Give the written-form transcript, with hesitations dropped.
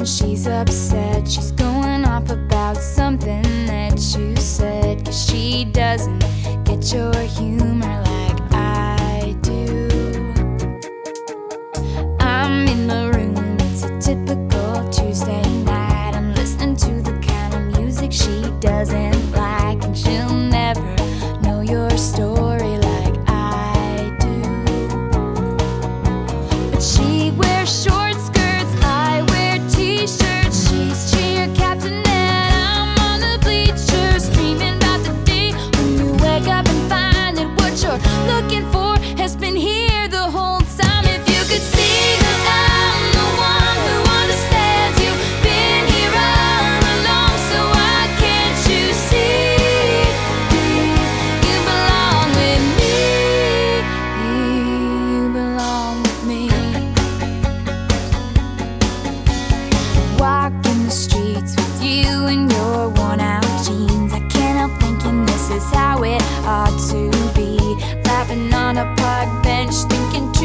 she's upset. She's going off about something that you said, 'cause she doesn't get your humor like I do. I'm in the room, it's a typical Tuesday night. I'm listening to the kind of music she doesn't like, and she'll never know your story like I do. But she wears short skirts, I wear t-shirts. She's cheer captain and I'm on the bleachers, dreaming about the day when you wake up and find that what you're looking for has been here the whole time. If you could see that I'm the one who understands, you've been here all along, so why can't you see you belong with me? You belong with me. Walking the streets with you in your worn out jeans, I can't help thinking this is how it ought to be. Laughing on a park bench, thinking